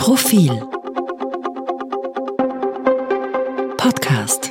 Profil Podcast.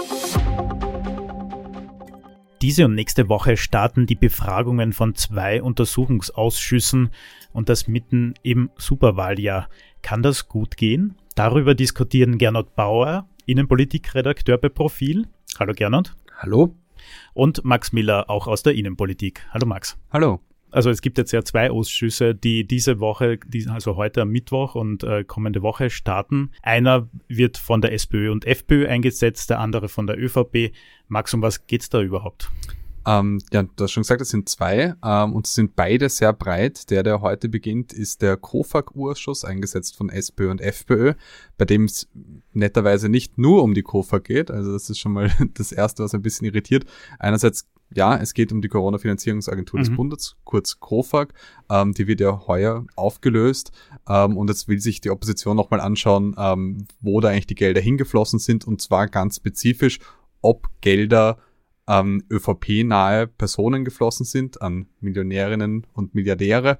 Diese und nächste Woche starten die Befragungen von 2 Untersuchungsausschüssen und das mitten im Superwahljahr. Kann das gut gehen? Darüber diskutieren Gernot Bauer, Innenpolitikredakteur bei Profil. Hallo Gernot. Hallo. Und Max Miller, auch aus der Innenpolitik. Hallo Max. Hallo. Also es gibt jetzt ja 2 Ausschüsse, die diese Woche, also heute am Mittwoch und kommende Woche starten. Einer wird von der SPÖ und FPÖ eingesetzt, der andere von der ÖVP. Max, um was geht's da überhaupt? Ja, du hast schon gesagt, es sind 2 und es sind beide sehr breit. Der heute beginnt, ist der KOFAG-Ausschuss, eingesetzt von SPÖ und FPÖ, bei dem es netterweise nicht nur um die KOFAG geht. Also das ist schon mal das Erste, was ein bisschen irritiert. Einerseits, ja, es geht um die Corona-Finanzierungsagentur des Bundes, kurz KOFAG. Die wird ja heuer aufgelöst. Und jetzt will sich die Opposition nochmal anschauen, wo da eigentlich die Gelder hingeflossen sind. Und zwar ganz spezifisch, ob Gelder an ÖVP-nahe Personen geflossen sind, an Millionärinnen und Milliardäre,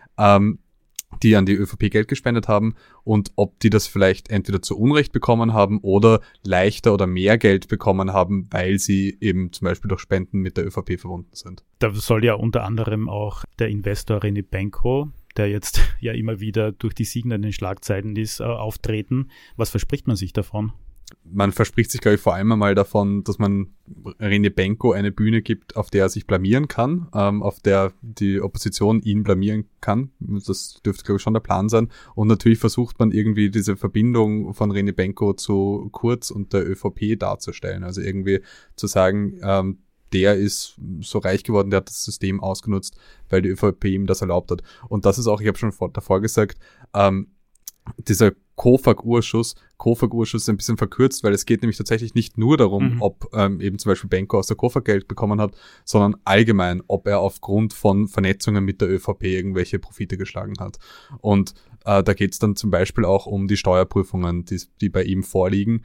die an die ÖVP Geld gespendet haben und ob die das vielleicht entweder zu Unrecht bekommen haben oder leichter oder mehr Geld bekommen haben, weil sie eben zum Beispiel durch Spenden mit der ÖVP verbunden sind. Da soll ja unter anderem auch der Investor René Benko, der jetzt ja immer wieder durch die siegenden Schlagzeilen ist, auftreten. Was verspricht man sich davon? Man verspricht sich, glaube ich, vor allem einmal davon, dass man René Benko eine Bühne gibt, auf der er sich blamieren kann, auf der die Opposition ihn blamieren kann. Das dürfte, glaube ich, schon der Plan sein. Und natürlich versucht man irgendwie diese Verbindung von René Benko zu Kurz und der ÖVP darzustellen. Also irgendwie zu sagen, der ist so reich geworden, der hat das System ausgenutzt, weil die ÖVP ihm das erlaubt hat. Und das ist auch, ich habe schon davor gesagt, dieser KOFAG-Ausschuss ist ein bisschen verkürzt, weil es geht nämlich tatsächlich nicht nur darum, ob eben zum Beispiel Benko aus der KOFAG Geld bekommen hat, sondern allgemein, ob er aufgrund von Vernetzungen mit der ÖVP irgendwelche Profite geschlagen hat. Und da geht es dann zum Beispiel auch um die Steuerprüfungen, die bei ihm vorliegen.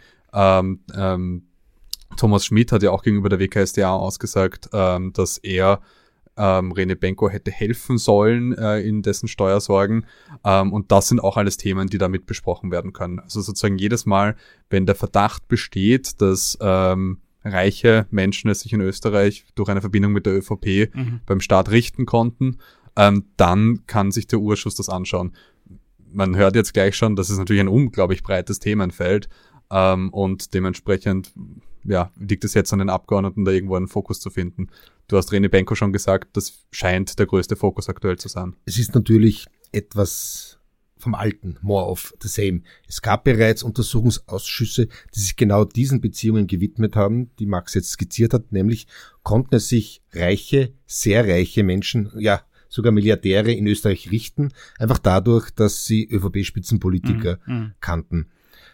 Thomas Schmidt hat ja auch gegenüber der WKStA ausgesagt, dass er René Benko hätte helfen sollen in dessen Steuersorgen. Und das sind auch alles Themen, die damit besprochen werden können. Also sozusagen jedes Mal, wenn der Verdacht besteht, dass reiche Menschen es sich in Österreich durch eine Verbindung mit der ÖVP beim Staat richten konnten, dann kann sich der Ausschuss das anschauen. Man hört jetzt gleich schon, das ist natürlich ein unglaublich breites Themenfeld und dementsprechend liegt es jetzt an den Abgeordneten, da irgendwo einen Fokus zu finden. Du hast René Benko schon gesagt, das scheint der größte Fokus aktuell zu sein. Es ist natürlich etwas vom Alten, more of the same. Es gab bereits Untersuchungsausschüsse, die sich genau diesen Beziehungen gewidmet haben, die Max jetzt skizziert hat, nämlich konnten es sich reiche, sehr reiche Menschen, ja sogar Milliardäre in Österreich richten, einfach dadurch, dass sie ÖVP-Spitzenpolitiker kannten.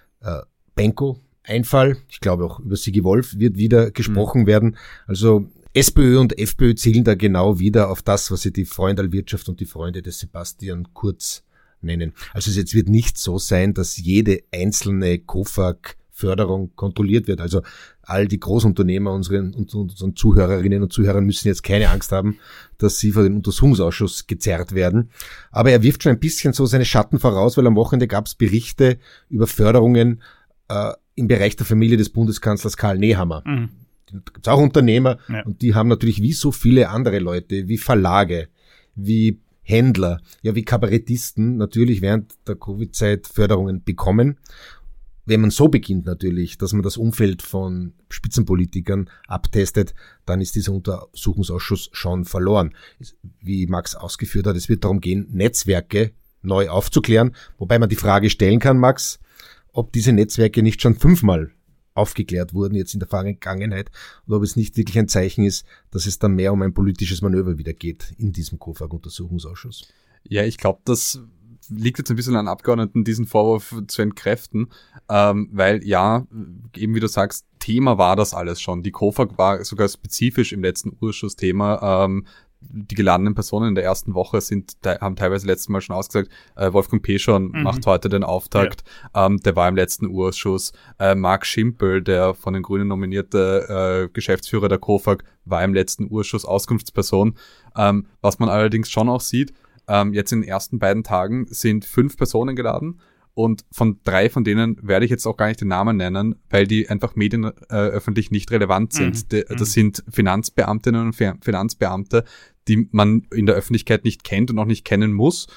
Benko, Einfall, ich glaube auch über Sigi Wolf wird wieder gesprochen werden. Also SPÖ und FPÖ zielen da genau wieder auf das, was sie die Freundalwirtschaft und die Freunde des Sebastian Kurz nennen. Also jetzt wird nicht so sein, dass jede einzelne KOFAG-Förderung kontrolliert wird. Also all die Großunternehmer, unseren Zuhörerinnen und Zuhörern müssen jetzt keine Angst haben, dass sie vor den Untersuchungsausschuss gezerrt werden. Aber er wirft schon ein bisschen so seine Schatten voraus, weil am Wochenende gab es Berichte über Förderungen im Bereich der Familie des Bundeskanzlers Karl Nehammer. Da gibt es auch Unternehmer und die haben natürlich wie so viele andere Leute, wie Verlage, wie Händler, ja wie Kabarettisten natürlich während der Covid-Zeit Förderungen bekommen. Wenn man so beginnt natürlich, dass man das Umfeld von Spitzenpolitikern abtestet, dann ist dieser Untersuchungsausschuss schon verloren. Wie Max ausgeführt hat, es wird darum gehen, Netzwerke neu aufzuklären, wobei man die Frage stellen kann, Max, ob diese Netzwerke nicht schon 5-mal aufgeklärt wurden jetzt in der Vergangenheit und ob es nicht wirklich ein Zeichen ist, dass es dann mehr um ein politisches Manöver wieder geht in diesem KOFAG-Untersuchungsausschuss. Ja, ich glaube, das liegt jetzt ein bisschen an Abgeordneten, diesen Vorwurf zu entkräften, weil ja, eben wie du sagst, Thema war das alles schon. Die KOFAG war sogar spezifisch im letzten Ausschuss Thema. Die geladenen Personen in der ersten Woche haben teilweise letztes Mal schon ausgesagt, Wolfgang Peschorn macht heute den Auftakt, der war im letzten Ausschuss, Marc Schimpel, der von den Grünen nominierte Geschäftsführer der KOFAG, war im letzten Ausschuss Auskunftsperson. Was man allerdings schon auch sieht, jetzt in den ersten beiden Tagen sind 5 Personen geladen Und von 3 von denen werde ich jetzt auch gar nicht den Namen nennen, weil die einfach medienöffentlich nicht relevant sind. Das sind Finanzbeamtinnen und Finanzbeamte, die man in der Öffentlichkeit nicht kennt und auch nicht kennen muss.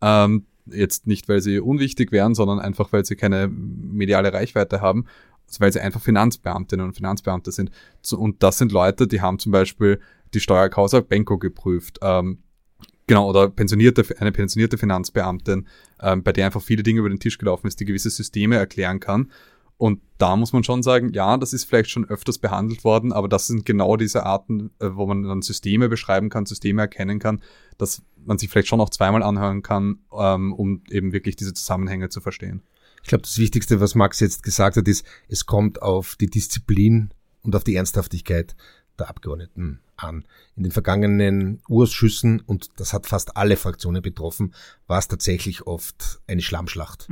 Jetzt nicht, weil sie unwichtig wären, sondern einfach, weil sie keine mediale Reichweite haben, also weil sie einfach Finanzbeamtinnen und Finanzbeamte sind. Und das sind Leute, die haben zum Beispiel die Steuercausa Benko geprüft. Genau, oder eine pensionierte Finanzbeamtin, bei der einfach viele Dinge über den Tisch gelaufen ist, die gewisse Systeme erklären kann. Und da muss man schon sagen, ja, das ist vielleicht schon öfters behandelt worden, aber das sind genau diese Arten, wo man dann Systeme beschreiben kann, Systeme erkennen kann, dass man sich vielleicht schon auch zweimal anhören kann, um eben wirklich diese Zusammenhänge zu verstehen. Ich glaube, das Wichtigste, was Max jetzt gesagt hat, ist, es kommt auf die Disziplin und auf die Ernsthaftigkeit der Abgeordneten an. In den vergangenen Ausschüssen, und das hat fast alle Fraktionen betroffen, war es tatsächlich oft eine Schlammschlacht.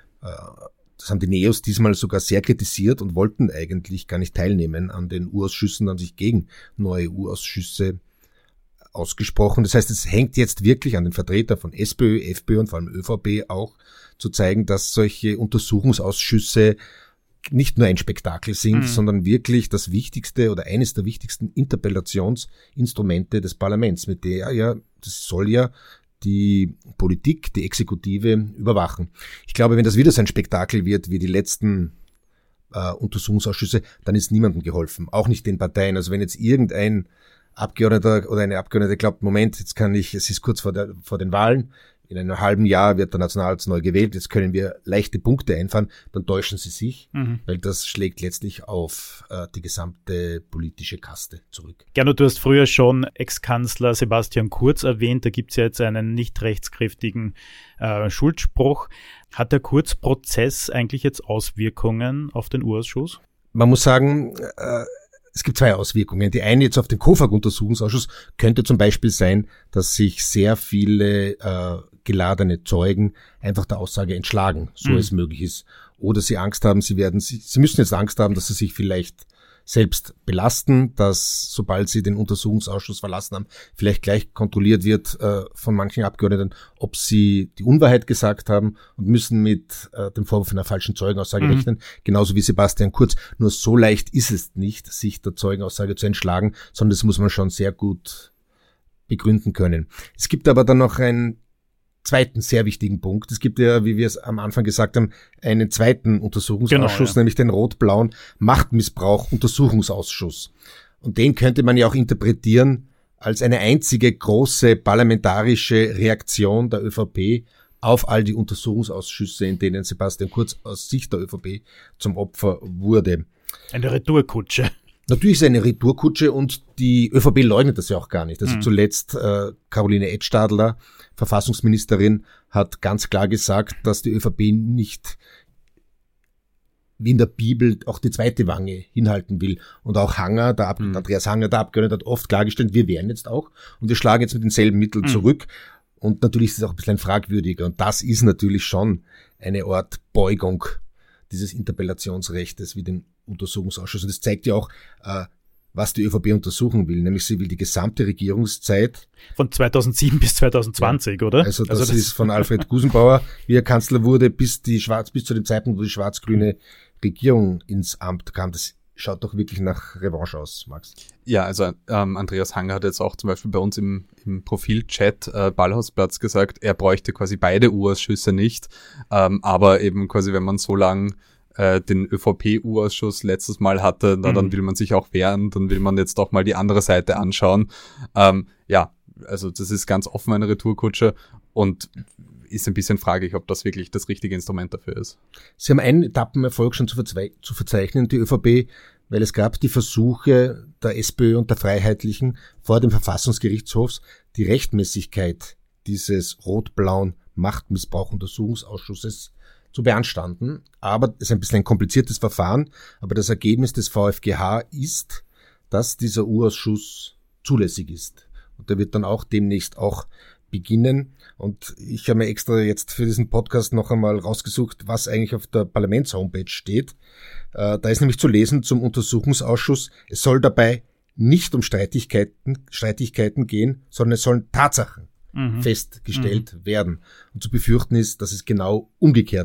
Das haben die Neos diesmal sogar sehr kritisiert und wollten eigentlich gar nicht teilnehmen an den U-Ausschüssen, haben sich gegen neue U-Ausschüsse ausgesprochen. Das heißt, es hängt jetzt wirklich an den Vertretern von SPÖ, FPÖ und vor allem ÖVP auch zu zeigen, dass solche Untersuchungsausschüsse nicht nur ein Spektakel sind, sondern wirklich das wichtigste oder eines der wichtigsten Interpellationsinstrumente des Parlaments, mit der das soll ja die Politik, die Exekutive überwachen. Ich glaube, wenn das wieder so ein Spektakel wird wie die letzten Untersuchungsausschüsse, dann ist niemandem geholfen, auch nicht den Parteien. Also wenn jetzt irgendein Abgeordneter oder eine Abgeordnete glaubt, Moment, es ist kurz vor den Wahlen, in einem halben Jahr wird der Nationalrat neu gewählt, jetzt können wir leichte Punkte einfahren, dann täuschen sie sich, weil das schlägt letztlich auf die gesamte politische Kaste zurück. Gernot, du hast früher schon Ex-Kanzler Sebastian Kurz erwähnt, da gibt es ja jetzt einen nicht rechtskräftigen Schuldspruch. Hat der Kurz-Prozess eigentlich jetzt Auswirkungen auf den U-Ausschuss? Man muss sagen, es gibt 2 Auswirkungen. Die eine jetzt auf den KOFAG-Untersuchungsausschuss könnte zum Beispiel sein, dass sich sehr viele geladene Zeugen einfach der Aussage entschlagen, so es möglich ist. Oder sie Angst haben, sie müssen jetzt Angst haben, dass sie sich vielleicht selbst belasten, dass sobald sie den Untersuchungsausschuss verlassen haben, vielleicht gleich kontrolliert wird von manchen Abgeordneten, ob sie die Unwahrheit gesagt haben und müssen mit dem Vorwurf einer falschen Zeugenaussage rechnen, genauso wie Sebastian Kurz. Nur so leicht ist es nicht, sich der Zeugenaussage zu entschlagen, sondern das muss man schon sehr gut begründen können. Es gibt aber dann noch einen zweiten sehr wichtigen Punkt. Es gibt ja, wie wir es am Anfang gesagt haben, einen zweiten Untersuchungsausschuss, nämlich den rot-blauen Machtmissbrauch-Untersuchungsausschuss. Und den könnte man ja auch interpretieren als eine einzige große parlamentarische Reaktion der ÖVP auf all die Untersuchungsausschüsse, in denen Sebastian Kurz aus Sicht der ÖVP zum Opfer wurde. Eine Retourkutsche. Natürlich ist es eine Retourkutsche und die ÖVP leugnet das ja auch gar nicht. Also zuletzt Caroline Edstadler, Verfassungsministerin, hat ganz klar gesagt, dass die ÖVP nicht wie in der Bibel auch die zweite Wange hinhalten will. Und auch Hanger, Andreas Hanger, der Abgeordnete, hat oft klargestellt, wir wehren jetzt auch und wir schlagen jetzt mit denselben Mitteln zurück. Und natürlich ist es auch ein bisschen fragwürdiger. Und das ist natürlich schon eine Art Beugung dieses Interpellationsrechtes wie den Untersuchungsausschuss. Und das zeigt ja auch, was die ÖVP untersuchen will. Nämlich sie will die gesamte Regierungszeit. Von 2007 bis 2020, oder? Also das ist von Alfred Gusenbauer, wie er Kanzler wurde, bis zu dem Zeitpunkt, wo die schwarz-grüne Regierung ins Amt kam. Das schaut doch wirklich nach Revanche aus, Max. Ja, also Andreas Hanger hat jetzt auch zum Beispiel bei uns im Profilchat Ballhausplatz gesagt, er bräuchte quasi beide U-Ausschüsse nicht, aber eben quasi, wenn man so lang den ÖVP-U-Ausschuss letztes Mal hatte, dann will man sich auch wehren, dann will man jetzt doch mal die andere Seite anschauen. Ja, also das ist ganz offen eine Retourkutsche und ist ein bisschen fraglich, ob das wirklich das richtige Instrument dafür ist. Sie haben einen Etappenerfolg schon zu verzeichnen, die ÖVP, weil es gab die Versuche der SPÖ und der Freiheitlichen vor dem Verfassungsgerichtshof, die Rechtmäßigkeit dieses rot-blauen Machtmissbrauch-Untersuchungsausschusses zu beanstanden. Aber es ist ein bisschen ein kompliziertes Verfahren, aber das Ergebnis des VfGH ist, dass dieser U-Ausschuss zulässig ist. Und der wird dann auch demnächst auch beginnen. Und ich habe mir extra jetzt für diesen Podcast noch einmal rausgesucht, was eigentlich auf der Parlaments-Homepage steht. Da ist nämlich zu lesen zum Untersuchungsausschuss, es soll dabei nicht um Streitigkeiten gehen, sondern es sollen Tatsachen festgestellt werden. Und zu befürchten ist, dass es genau umgekehrt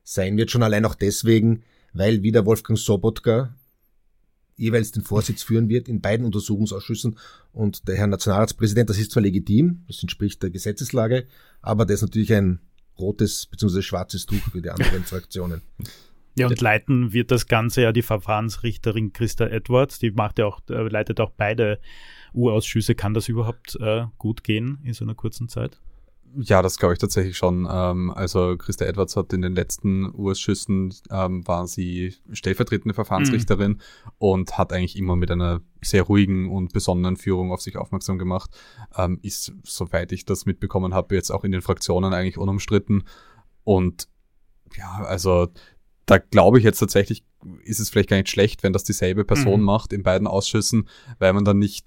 sein wird, schon allein auch deswegen, weil wieder Wolfgang Sobotka jeweils den Vorsitz führen wird in beiden Untersuchungsausschüssen und der Herr Nationalratspräsident, das ist zwar legitim, das entspricht der Gesetzeslage, aber das ist natürlich ein rotes bzw. schwarzes Tuch für die anderen Fraktionen. Ja, und leiten wird das Ganze ja die Verfahrensrichterin Christa Edwards, die leitet auch beide U-Ausschüsse. Kann das überhaupt gut gehen in so einer kurzen Zeit? Ja, das glaube ich tatsächlich schon. Also Christa Edwards hat in den letzten U-Ausschüssen, war sie stellvertretende Verfahrensrichterin und hat eigentlich immer mit einer sehr ruhigen und besonnenen Führung auf sich aufmerksam gemacht. Ist, soweit ich das mitbekommen habe, jetzt auch in den Fraktionen eigentlich unumstritten. Und ja, also da glaube ich jetzt tatsächlich, ist es vielleicht gar nicht schlecht, wenn das dieselbe Person macht in beiden Ausschüssen, weil man dann nicht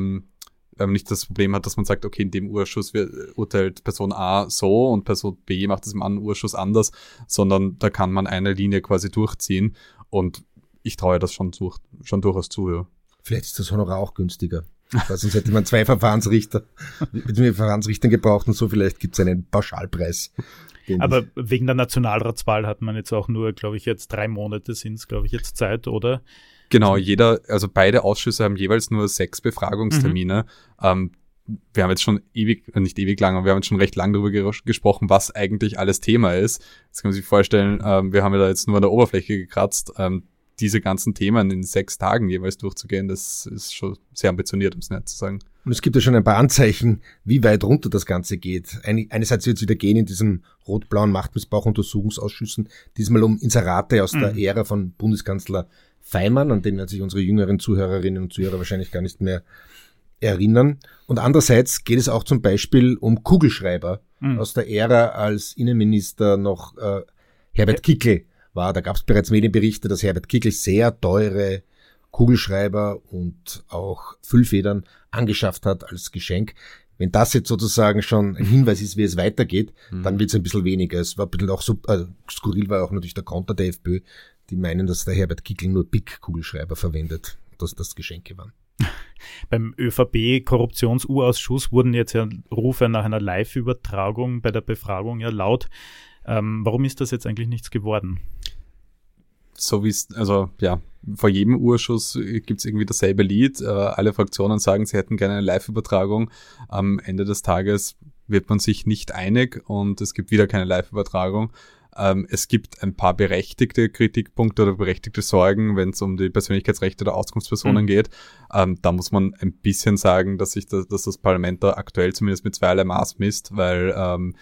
das Problem hat, dass man sagt, okay, in dem Urschuss urteilt Person A so und Person B macht es im anderen Urschuss anders, sondern da kann man eine Linie quasi durchziehen und ich traue das schon durchaus zu. Ja. Vielleicht ist das Honorar auch günstiger. Weil sonst hätte man 2 Verfahrensrichtern gebraucht und so, vielleicht gibt es einen Pauschalpreis. Aber wegen der Nationalratswahl hat man jetzt auch nur, glaube ich, jetzt 3 Monate sind es, glaube ich, jetzt Zeit, oder? Genau, also beide Ausschüsse haben jeweils nur 6 Befragungstermine. Wir haben jetzt schon nicht ewig lang, aber wir haben jetzt schon recht lang darüber gesprochen, was eigentlich alles Thema ist. Jetzt kann man sich vorstellen, wir haben ja da jetzt nur an der Oberfläche gekratzt. Diese ganzen Themen in 6 Tagen jeweils durchzugehen, das ist schon sehr ambitioniert, um es nett zu sagen. Und es gibt ja schon ein paar Anzeichen, wie weit runter das Ganze geht. Einerseits wird es wieder gehen in diesem rot-blauen Machtmissbrauch-Untersuchungsausschüssen, diesmal um Inserate aus der Ära von Bundeskanzler Faymann, an den werden sich unsere jüngeren Zuhörerinnen und Zuhörer wahrscheinlich gar nicht mehr erinnern. Und andererseits geht es auch zum Beispiel um Kugelschreiber aus der Ära, als Innenminister noch Herbert Kickl war. Da gab es bereits Medienberichte, dass Herbert Kickl sehr teure Kugelschreiber und auch Füllfedern angeschafft hat als Geschenk. Wenn das jetzt sozusagen schon ein Hinweis ist, wie es weitergeht, dann wird es ein bisschen weniger. Es war ein bisschen auch skurril war auch natürlich der Konter der FPÖ, die meinen, dass der Herbert Kickl nur Bic-Kugelschreiber verwendet, dass das Geschenke waren. Beim ÖVP-Korruptions-U-Ausschuss wurden jetzt ja Rufe nach einer Live-Übertragung bei der Befragung ja laut. Warum ist das jetzt eigentlich nichts geworden? So wie es, also ja, vor jedem Urschuss gibt es irgendwie dasselbe Lied. Alle Fraktionen sagen, sie hätten gerne eine Live-Übertragung. Am Ende des Tages wird man sich nicht einig und es gibt wieder keine Live-Übertragung. Es gibt ein paar berechtigte Kritikpunkte oder berechtigte Sorgen, wenn es um die Persönlichkeitsrechte der Auskunftspersonen geht. Da muss man ein bisschen sagen, dass das Parlament da aktuell zumindest mit zweierlei Maß misst, weil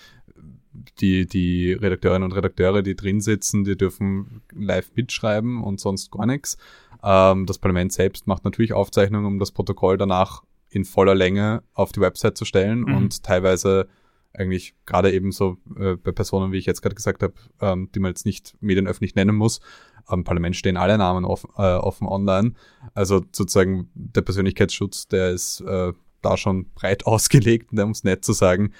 die Redakteurinnen und Redakteure, die drin sitzen, die dürfen live mitschreiben und sonst gar nichts. Das Parlament selbst macht natürlich Aufzeichnungen, um das Protokoll danach in voller Länge auf die Website zu stellen und teilweise eigentlich gerade eben so bei Personen, wie ich jetzt gerade gesagt habe, die man jetzt nicht medienöffentlich nennen muss. Am Parlament stehen alle Namen offen online. Also sozusagen der Persönlichkeitsschutz, der ist da schon breit ausgelegt, um es nett zu sagen.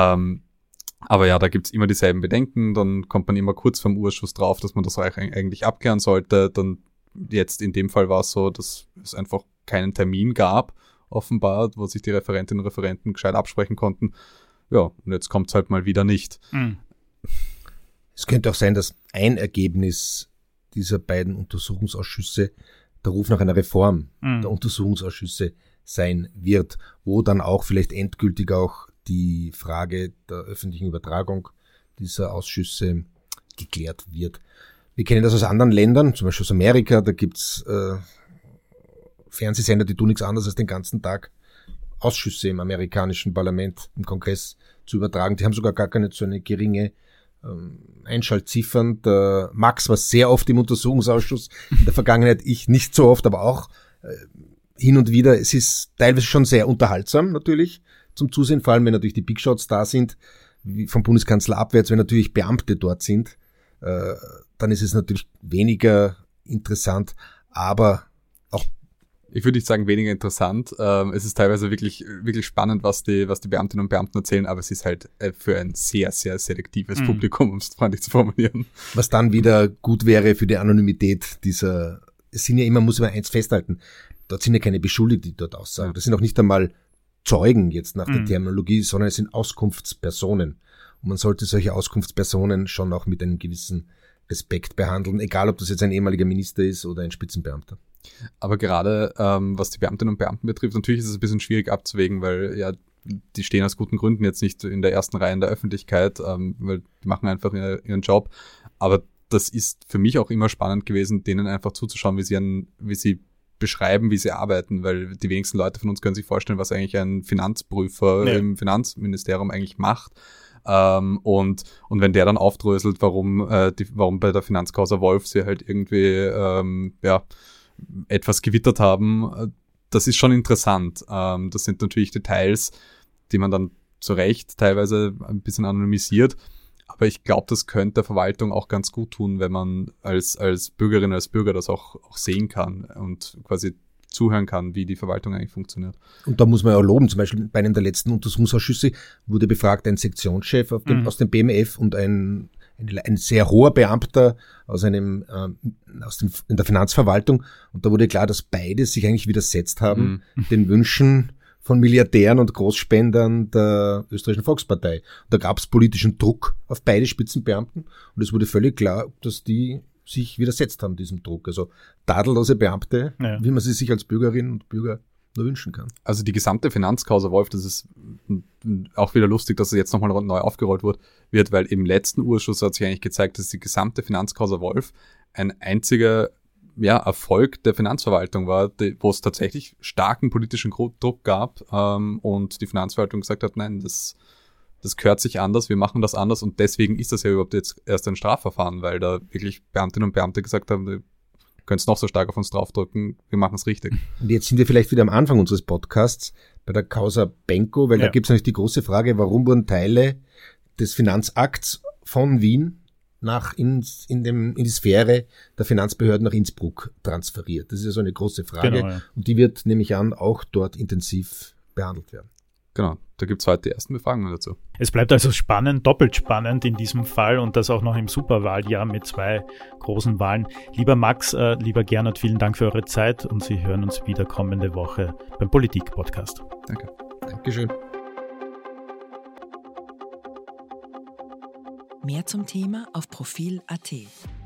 Aber ja, da gibt's immer dieselben Bedenken. Dann kommt man immer kurz vom Urschuss drauf, dass man das eigentlich abklären sollte. Dann jetzt in dem Fall war es so, dass es einfach keinen Termin gab, offenbar, wo sich die Referentinnen und Referenten gescheit absprechen konnten. Ja, und jetzt kommt's halt mal wieder nicht. Es könnte auch sein, dass ein Ergebnis dieser beiden Untersuchungsausschüsse der Ruf nach einer Reform der Untersuchungsausschüsse sein wird, wo dann auch vielleicht endgültig auch die Frage der öffentlichen Übertragung dieser Ausschüsse geklärt wird. Wir kennen das aus anderen Ländern, zum Beispiel aus Amerika, da gibt's Fernsehsender, die tun nichts anderes als den ganzen Tag Ausschüsse im amerikanischen Parlament, im Kongress zu übertragen. Die haben sogar gar keine so eine geringe Einschaltziffern. Der Max war sehr oft im Untersuchungsausschuss, in der Vergangenheit ich nicht so oft, aber auch hin und wieder. Es ist teilweise schon sehr unterhaltsam natürlich zum Zusehen, vor allem wenn natürlich die Big Shots da sind, wie vom Bundeskanzler abwärts, wenn natürlich Beamte dort sind, dann ist es natürlich weniger interessant, aber auch ich würde nicht sagen weniger interessant. Es ist teilweise wirklich, wirklich spannend, was die Beamtinnen und Beamten erzählen, aber es ist halt für ein sehr, sehr selektives Publikum, um es freundlich zu formulieren. Was dann wieder gut wäre für die Anonymität dieser, es sind ja immer, muss man eins festhalten, dort sind ja keine Beschuldigten, die dort aussagen. Das sind auch nicht einmal Zeugen jetzt nach der Terminologie, sondern es sind Auskunftspersonen. Und man sollte solche Auskunftspersonen schon auch mit einem gewissen Respekt behandeln, egal ob das jetzt ein ehemaliger Minister ist oder ein Spitzenbeamter. Aber gerade was die Beamtinnen und Beamten betrifft, natürlich ist es ein bisschen schwierig abzuwägen, weil ja, die stehen aus guten Gründen jetzt nicht in der ersten Reihe in der Öffentlichkeit, weil die machen einfach ihren Job. Aber das ist für mich auch immer spannend gewesen, denen einfach zuzuschauen, wie sie beschreiben, wie sie arbeiten, weil die wenigsten Leute von uns können sich vorstellen, was eigentlich ein Finanzprüfer im Finanzministerium eigentlich macht. Und wenn der dann aufdröselt, warum bei der Finanzcausa Wolf sie halt irgendwie etwas gewittert haben, das ist schon interessant. Das sind natürlich Details, die man dann zu Recht teilweise ein bisschen anonymisiert. Aber ich glaube, das könnte der Verwaltung auch ganz gut tun, wenn man als Bürgerin, als Bürger das auch sehen kann und quasi zuhören kann, wie die Verwaltung eigentlich funktioniert. Und da muss man ja loben, zum Beispiel bei einem der letzten Untersuchungsausschüsse wurde befragt ein Sektionschef aus dem BMF und ein sehr hoher Beamter in der Finanzverwaltung. Und da wurde klar, dass beide sich eigentlich widersetzt haben den Wünschen von Milliardären und Großspendern der österreichischen Volkspartei. Und da gab es politischen Druck auf beide Spitzenbeamten und es wurde völlig klar, dass die sich widersetzt haben, diesem Druck. Also tadellose Beamte, wie man sie sich als Bürgerinnen und Bürger nur wünschen kann. Also die gesamte Finanzcausa Wolf, das ist auch wieder lustig, dass es jetzt nochmal neu aufgerollt wird, weil im letzten Urschuss hat sich eigentlich gezeigt, dass die gesamte Finanzcausa Wolf ein einziger Erfolg der Finanzverwaltung war, wo es tatsächlich starken politischen Druck gab und die Finanzverwaltung gesagt hat, nein, das gehört sich anders, wir machen das anders und deswegen ist das ja überhaupt jetzt erst ein Strafverfahren, weil da wirklich Beamtinnen und Beamte gesagt haben, ihr könnt es noch so stark auf uns draufdrücken, wir machen es richtig. Und jetzt sind wir vielleicht wieder am Anfang unseres Podcasts bei der Causa Benko, weil da gibt es natürlich die große Frage, warum wurden Teile des Finanzakts von Wien in die Sphäre der Finanzbehörden nach Innsbruck transferiert. Das ist ja so eine große Frage. Genau, ja. Und die wird, nehme ich an, auch dort intensiv behandelt werden. Genau, da gibt es heute die ersten Befragungen dazu. Es bleibt also spannend, doppelt spannend in diesem Fall und das auch noch im Superwahljahr mit 2 großen Wahlen. Lieber Max, lieber Gernot, vielen Dank für eure Zeit und Sie hören uns wieder kommende Woche beim Politik-Podcast. Danke. Dankeschön. Mehr zum Thema auf Profil.at.